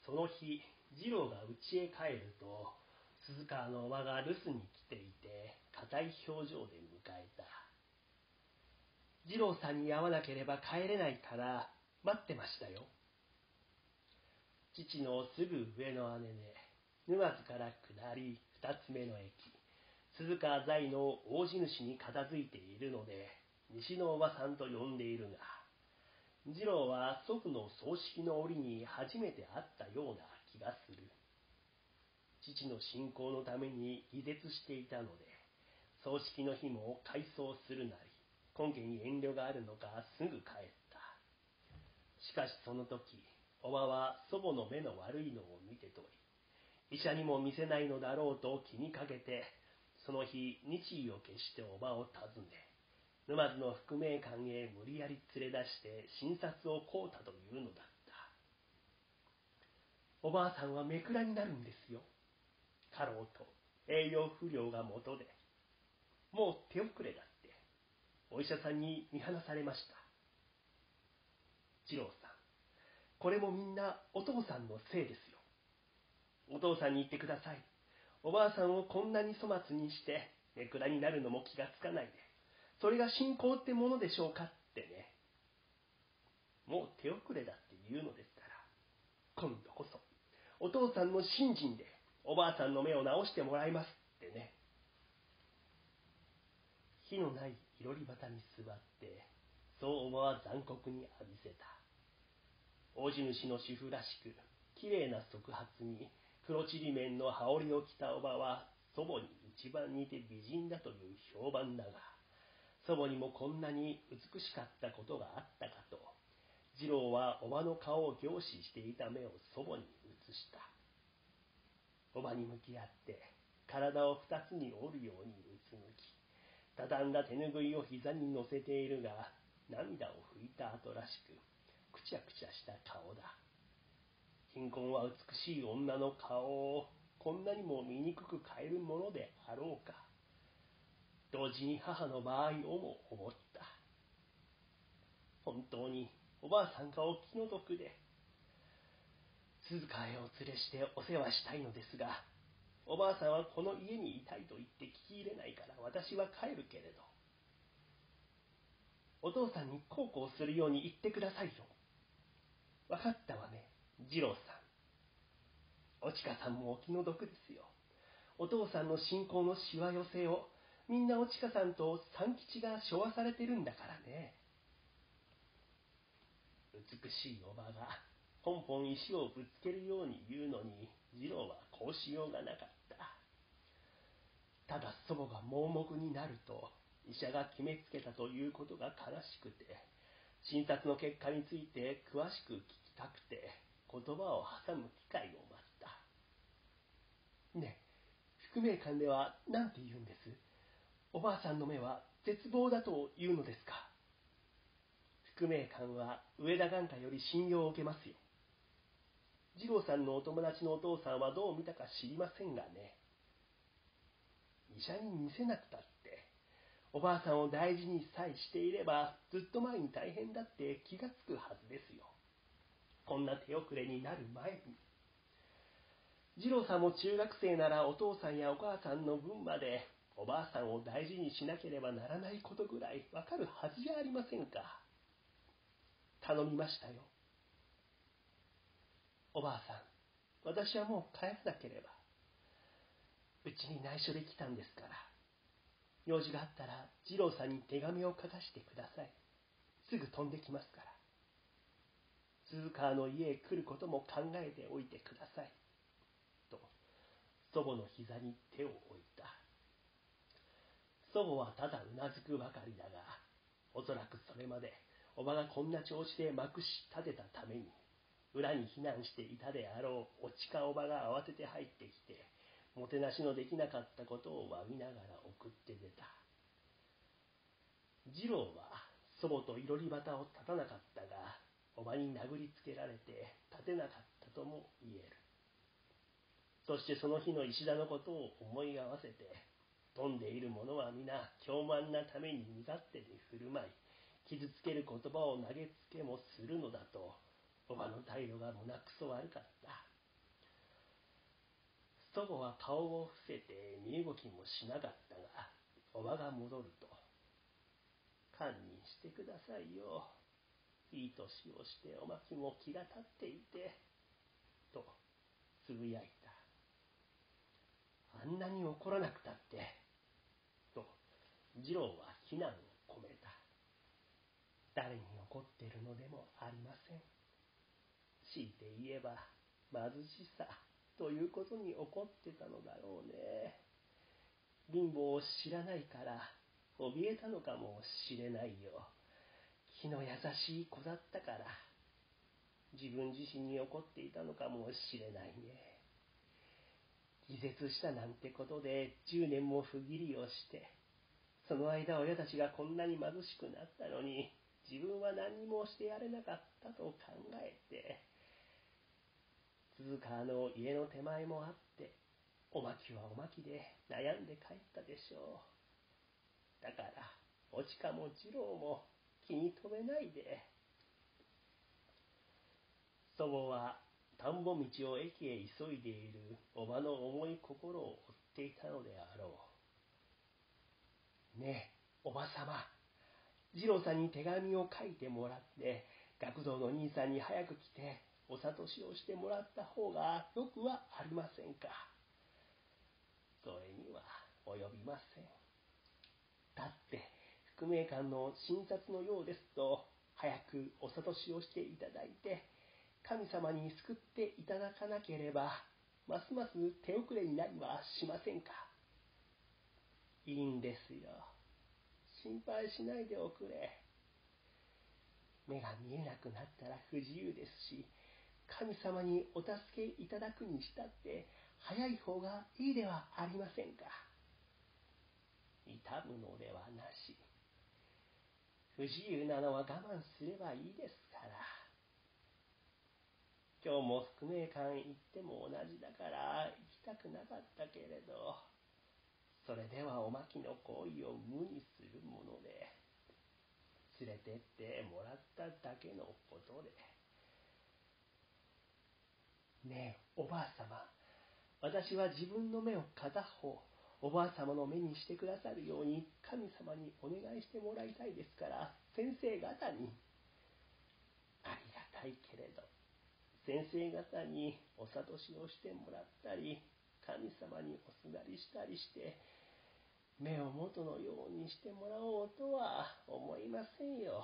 その日、次郎が家へ帰ると、鈴川のおばが留守に来ていて、硬い表情で迎えた。次郎さんに会わなければ帰れないから待ってましたよ。父のすぐ上の姉で、沼津から下り二つ目の駅、鈴川在の大地主に片付いているので、西のおばさんと呼んでいるが、次郎は祖父の葬式の折に初めて会ったような気がする。父の信仰のために気絶していたので、葬式の日も改装するなり、今家に遠慮があるのかすぐ帰った。しかしその時、おばは祖母の目の悪いのを見てとり、医者にも見せないのだろうと気にかけて、その日日意を決しておばを訪ね、沼津の福名館へ無理やり連れ出して診察を請うたというのだった。おばあさんはめくらになるんですよ。過労と栄養不良がもとで、もう手遅れだってお医者さんに見放されました。次郎さん、これもみんなお父さんのせいですよ。お父さんに言ってください。おばあさんをこんなに粗末にしてめくらになるのも気がつかないで、それが信仰ってものでしょうかってね。もう手遅れだって言うのですから、今度こそお父さんの信心でおばあさんの目を直してもらいますってね。火のないいろり旗に座って、そうおばは残酷に浴びせた。大地主の主婦らしく、きれいな側髪に黒ちりめんの羽織を着たおばは、祖母に一番似て美人だという評判だが、祖母にもこんなに美しかったことがあったかと、次郎はおばの顔を凝視していた目を祖母に移した。おばに向き合って、体を二つに折るようにうつむき、畳んだ手ぬぐいを膝に乗せているが、涙を拭いた後らしく、くちゃくちゃした顔だ。貧困は美しい女の顔をこんなにも醜く変えるものであろうか。同時に母の場合をも思った。本当におばあさんがお気の毒で、鈴川へお連れしてお世話したいのですが、おばあさんはこの家にいたいと言って聞き入れないから私は帰るけれど、お父さんに孝行するように言ってくださいよ。わかったわね、次郎さん。おちかさんもお気の毒ですよ。お父さんの信仰のしわ寄せをみんなおちかさんと三吉が昭和されてるんだからね。美しいおばがポンポン石をぶつけるように言うのに、次郎はこうしようがなかった。ただ祖母が盲目になると医者が決めつけたということが悲しくて、診察の結果について詳しく聞きたくて言葉を挟む機会を待った。ねえ、福名館では何て言うんです？おばあさんの目は絶望だというのですか？福名館は上田眼科より信用を受けますよ。次郎さんのお友達のお父さんはどう見たか知りませんがね。医者に見せなくたって、おばあさんを大事にさえしていれば、ずっと前に大変だって気がつくはずですよ。こんな手遅れになる前に。次郎さんも中学生ならお父さんやお母さんの分まで、おばあさんを大事にしなければならないことぐらいわかるはずじゃありませんか。頼みましたよ。おばあさん、私はもう帰らなければ。うちに内緒で来たんですから。用事があったら次郎さんに手紙を書かせてください。すぐ飛んできますから。鈴川の家へ来ることも考えておいてください。と、祖母の膝に手を置いた。祖母はただうなずくばかりだが、おそらくそれまでおばがこんな調子でまくし立てたために、裏に避難していたであろうおちかおばが慌てて入ってきて、もてなしのできなかったことを詫びながら送って出た。次郎は祖母といろり旗を立たなかったが、おばに殴りつけられて立てなかったとも言える。そしてその日の石田のことを思い合わせて、飛んでいる者は皆凶慢なために身勝手に振る舞い、傷つける言葉を投げつけもするのだと、おばの態度が胸くそ悪かった。 祖母は顔を伏せて身動きもしなかったが、おばが戻ると、堪忍してくださいよ。いい年をしておまきも気が立っていて、とつぶやいた。あんなに怒らなくたって、と次郎は非難を込めた。誰に怒っているのでもありません。強いて言えば貧しさということに怒ってたのだろうね。貧乏を知らないから怯えたのかもしれないよ。気の優しい子だったから自分自身に怒っていたのかもしれないね。気絶したなんてことで10年も不義理をして、その間親たちがこんなに貧しくなったのに自分は何にもしてやれなかったと考えて、鈴川の家の手前もあって、おまきはおまきで悩んで帰ったでしょう。だからおちかも次郎も気に留めないで。祖母は田んぼ道を駅へ急いでいるおばの重い心を追っていたのであろう。ねえ、おばさま、次郎さんに手紙を書いてもらって、学童の兄さんに早く来て、お諭しをしてもらった方がよくはありませんか。それには及びません。だって副名官の診察のようですと、早くお諭しをしていただいて、神様に救っていただかなければ、ますます手遅れになりはしませんか。いいんですよ。心配しないでおくれ。目が見えなくなったら不自由ですし、神様にお助けいただくにしたって早い方がいいではありませんか。痛むのではなし。不自由なのは我慢すればいいですから。今日も副名館行っても同じだから行きたくなかったけれど、それではおまきの行為を無にするもので、連れてってもらっただけのことで。ねえ、おばあさま、私は自分の目を片方、おばあさまの目にしてくださるように神様にお願いしてもらいたいですから、先生方に。ありがたいけれど、先生方にお諭しをしてもらったり、神様におすがりしたりして、目を元のようにしてもらおうとは思いませんよ。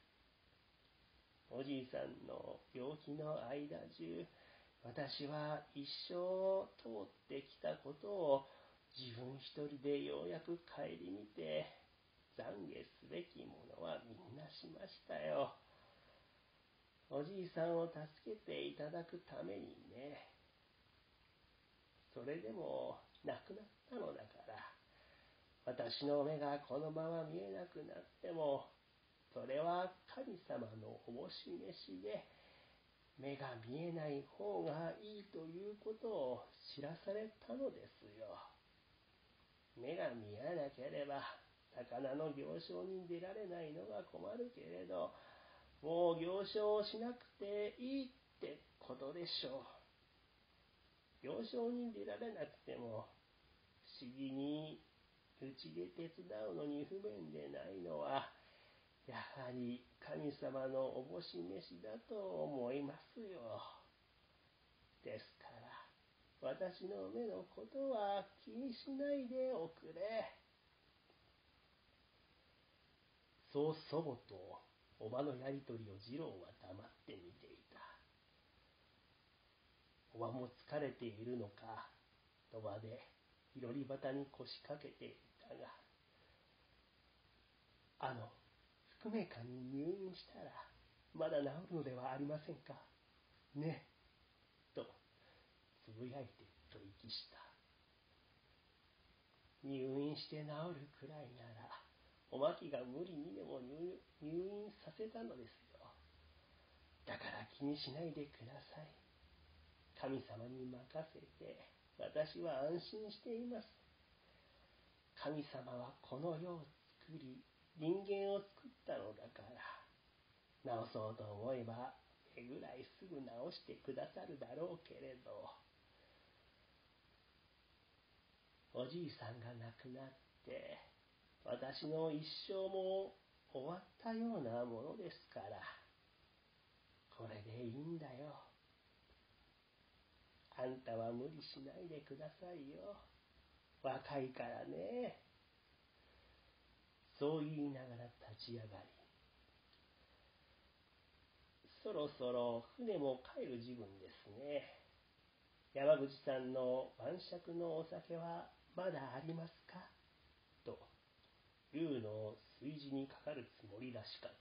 おじいさんの病気の間中、私は一生通ってきたことを自分一人でようやく顧みて、懺悔すべきものはみんなしましたよ。おじいさんを助けていただくためにね。それでも亡くなったのだから、私の目がこのまま見えなくなっても、それは神様のおぼし召しで、目が見えない方がいいということを知らされたのですよ。目が見えなければ魚の行商に出られないのが困るけれど、もう行商をしなくていいってことでしょう。行商に出られなくても不思議にうちで手伝うのに不便でないのは、やはり神様のおぼし召しだと思いますよ。ですから私の目のことは気にしないでおくれ。そう祖母とおばのやりとりを次郎は黙って見ていた。おばも疲れているのか、とばでいろり端に腰掛けていたが、副名官に入院したらまだ治るのではありませんかね、とつぶやいて吐息した。入院して治るくらいなら、おまきが無理にでも入院させたのですよ。だから気にしないでください。神様に任せて私は安心しています。神様はこの世を作り、人間を作ったのだから、治そうと思えば手ぐらいすぐ治してくださるだろうけれど、 おじいさんが亡くなって、私の一生も終わったようなものですから、これでいいんだよ。あんたは無理しないでくださいよ。若いからね。そう言いながら立ち上がり、そろそろ船も帰る時分ですね。山口さんの晩酌のお酒はまだありますかと、竜の炊事にかかるつもりらしかった。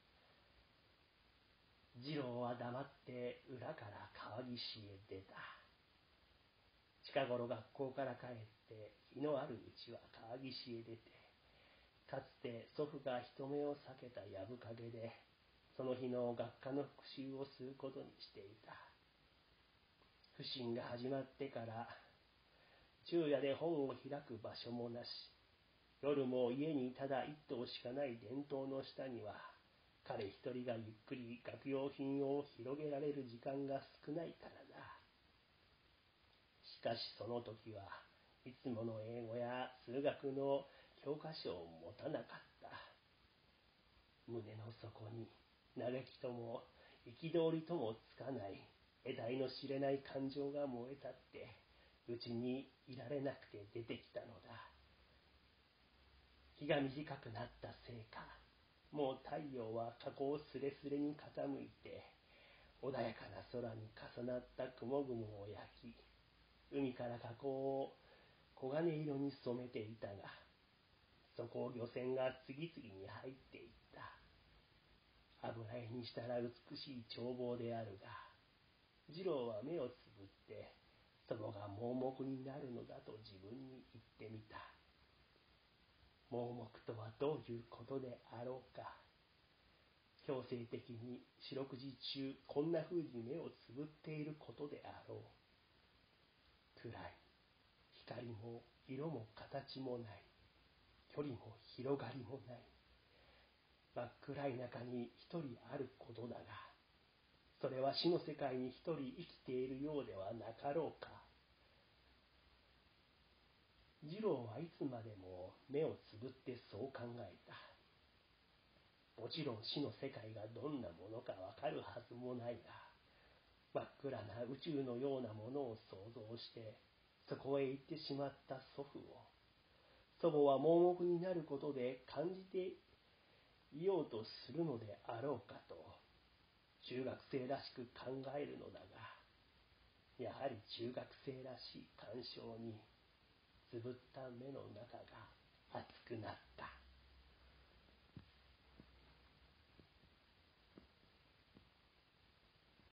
次郎は黙って裏から川岸へ出た。近頃学校から帰って日のあるうちは川岸へ出て、かつて祖父が人目を避けた藪陰で、その日の学科の復習をすることにしていた。不審が始まってから、昼夜で本を開く場所もなし、夜も家にただ一棟しかない電灯の下には、彼一人がゆっくり学用品を広げられる時間が少ないからだ。しかしその時はいつもの英語や数学の教科書を持たなかった。胸の底に嘆きとも憤りともつかない得体の知れない感情が燃え立ってうちにいられなくて出てきたのだ。日が短くなったせいか、もう太陽は河口すれすれに傾いて穏やかな空に重なった雲々を焼き、海から河口を黄金色に染めていたが、そこを漁船が次々に入っていった。油絵にしたら美しい眺望であるが、次郎は目をつぶって祖母が盲目になるのだと自分に言ってみた。盲目とはどういうことであろうか。強制的に四六時中こんな風に目をつぶっていることであろう。暗い、光も色も形もない、距離も広がりもない、真っ暗い中に一人あることだが、それは死の世界に一人生きているようではなかろうか。次郎はいつまでも目をつぶってそう考えた。もちろん死の世界がどんなものかわかるはずもないが、真っ暗な宇宙のようなものを想像して、そこへ行ってしまった祖父を、祖母は盲目になることで感じていようとするのであろうかと、中学生らしく考えるのだが、やはり中学生らしい感傷につぶった目の中が